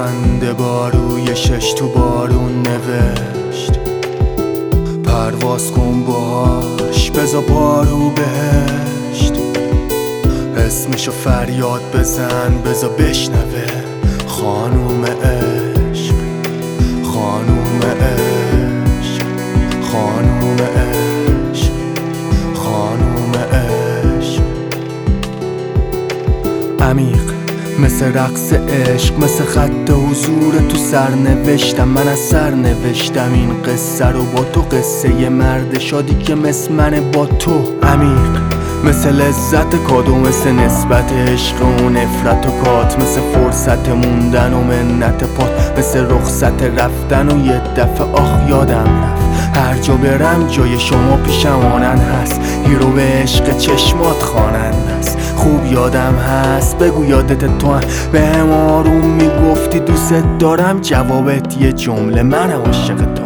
خنده با روی شش تو بارون نوشت پرواز کن باش بزا بارو بهشت اسمشو فریاد بزن بزا بشنوه خانوم عشق خانوم عشق خانوم عشق خانوم عشق عمیق مثل رقص عشق مثل خط حضور تو سرنوشتم من از سر نوشتم این قصه رو با تو قصه ی مرد شادی که مثل من با تو عمیق مثل لذت کادو مثل نسبت عشق و نفرت و کات مثل فرصت موندن و منت پات مثل رخصت رفتن و یه دفعه آخ یادم رفت هر جا برم جای شما پیشم آنن هست هیرو به عشق چشمات خوانند است خوب یادم هست بگو یادت تو هم به هم آروم میگفتی دوست دارم جوابت یه جمله منم عاشق تو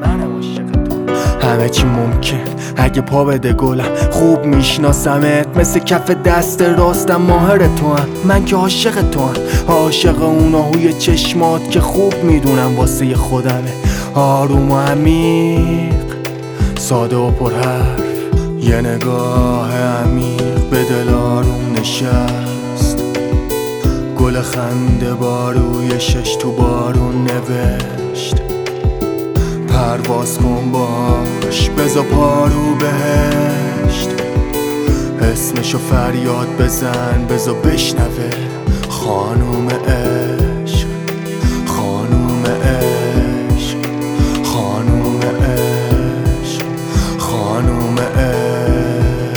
همه چی ممکن اگه پا بده گلم خوب میشناسمت مثل کف دست راستم ماهر تو هم من که عاشق تو هم عاشق اون آهوی چشمات که خوب میدونم واسه خودمه آروم و عمیق ساده و پر حرف یه نگاه عمیق به دل آروم نشست گل خنده با روی شش تو بارون نوشت پرواز کن باش بزا پارو بهشت اسمشو فریاد بزن بزا بشنوه خانوم عشق خانوم عشق خانوم عشق خانوم عشق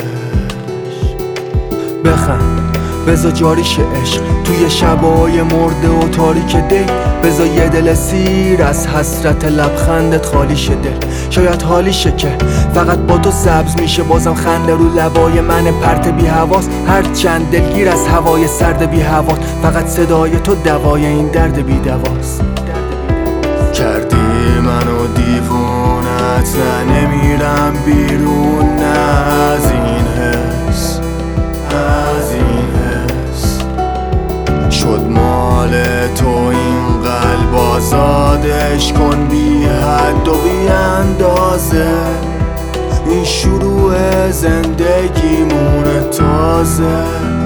بخند بزا جاریش عشق توی شبای مرده و تاریک دی بزا یه دل سیر از حسرت لبخندت خالیشه دل شاید حالیشه که فقط با تو سبز میشه بازم خنده رو لبای من پرت بی حواس هر چند دلگیر از هوای سرد بی حواس فقط صدای تو دوای این درد بی دواست کردی منو دیوونت نه نمیرم بیرون نه از این حس از این حس شد مال تو این قلب آزادش کن بی حد و بی اندازه این شروع زندگیمون تازه